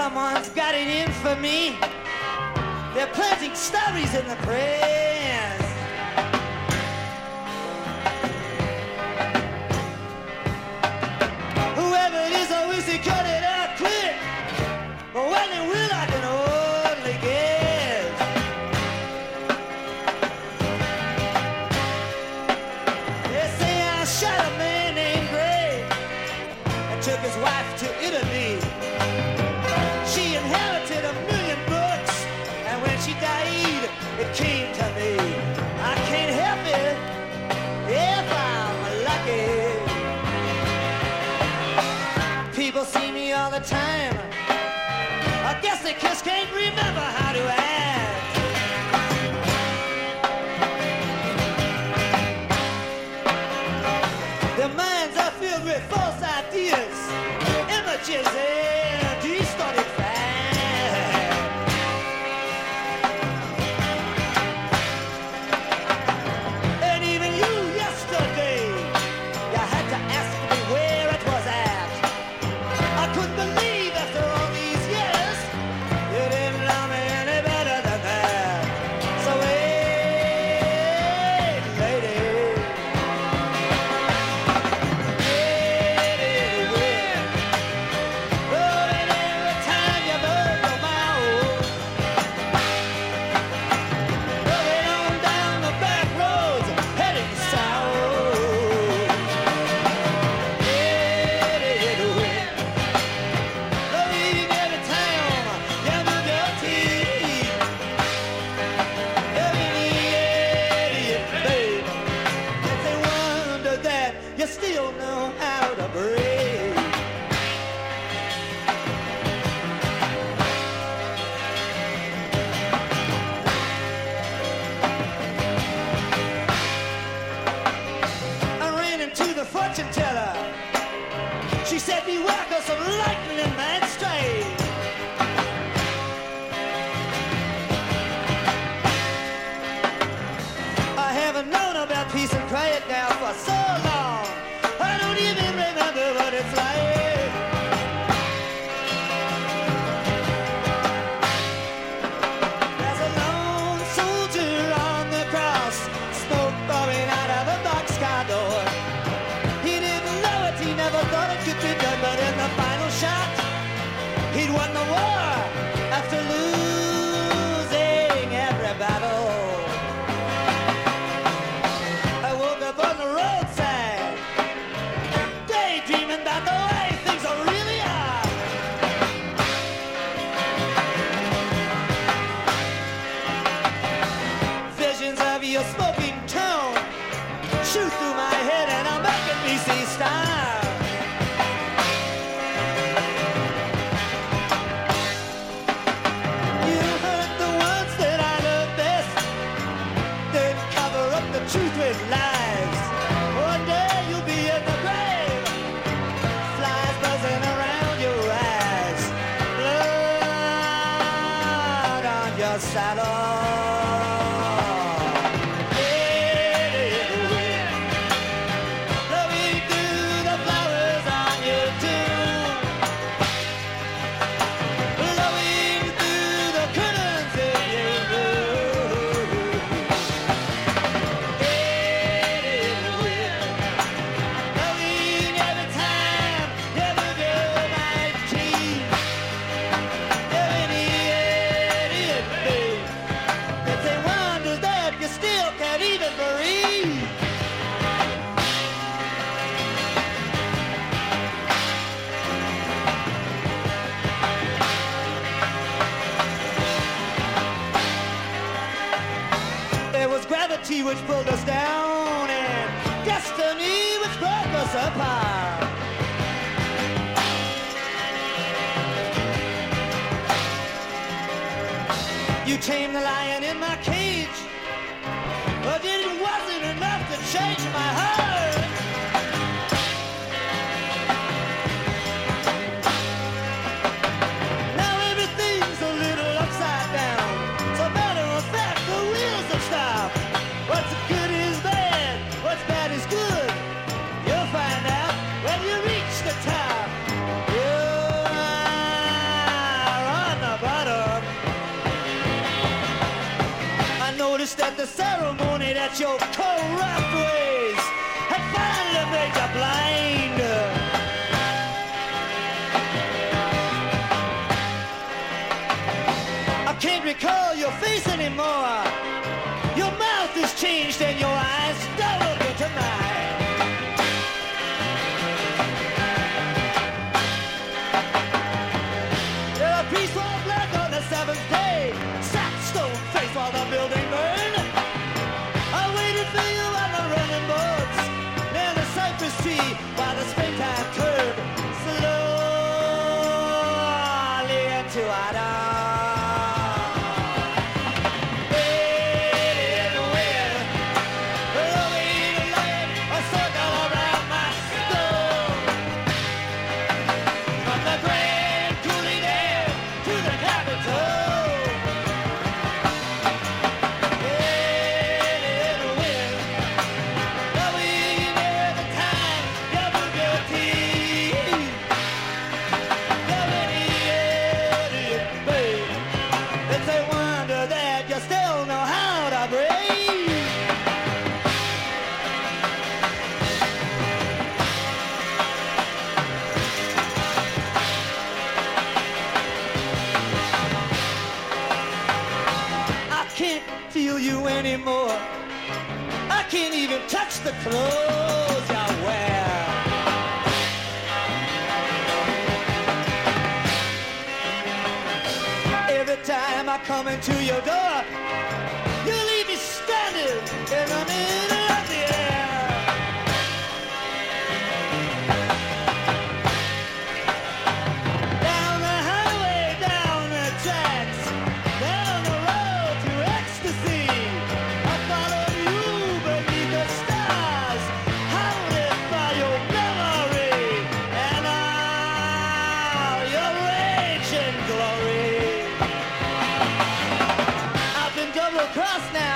someone's got it in for me. They're planting stories in the press. Whoever it is, I wish they cut it out quick. But when they will, I can only guess. They say I shot a man named Gray and took his wife to Italy. She inherited $1 million bucks, and when she died, it came to me. I can't help it if I'm lucky. People see me all the time. I guess they just can't remember how to act. Their minds are filled with false ideas, images, and distorted facts. And even you yesterday, you had to ask me where it was at. I couldn't believe after all these years you didn't love me any better than that. So wait, lady, wait. Loving every time you move your mouth. Loving on down the back roads heading south. Loving every time you move your teeth. Loving the idiot, babe. It's a wonder that you still know how to breathe. I ran into the fortune teller. She said, beware, 'cause some lightning might strike. I haven't known about peace and quiet now for so long. I don't even remember what it's like. There's a lone soldier on the cross, smoke pouring out of a boxcar door. He didn't know it, he never thought it could be done, but in the final shot, he'd won the war after losing every battle. I woke up on the roadside, daydreaming about the way things really are. Visions of your smoking town shoot through my head and are making me see stars. You hurt the ones that I love best, then cover up the truth with lies. One day you'll be in the grave, flies buzzing around your eyes, blood on your saddle. Blowing through the flowers on your tomb, blowing through the curtains in your room. Blowing every time you move your night key. You're an idiot, babe. It's a wonder that you still can't even breathe. There was gravity which pulled us down, and destiny which broke us apart. You tamed the lion in my cage, but it wasn't enough to change my heart. Now everything's a little upside down. So matter of fact, the wheels have stopped. What's good is bad, what's bad is good. You'll find out when you reach the top. You are that your corrupt ways have finally made you blind. I can't recall your face anymore. Your mouth has changed and your eyes don't look into mine. The priest wore black on the seventh day, sat stone faced while the building burned. I waited for you on the running boards near the cypress tree while the springtime turned slowly into autumn. Anymore. I can't even touch the clothes I wear. Every time I come into your door, you leave me standing in the middle of the air. Down the highway, down the tracks, down the road to ecstasy. Cross now.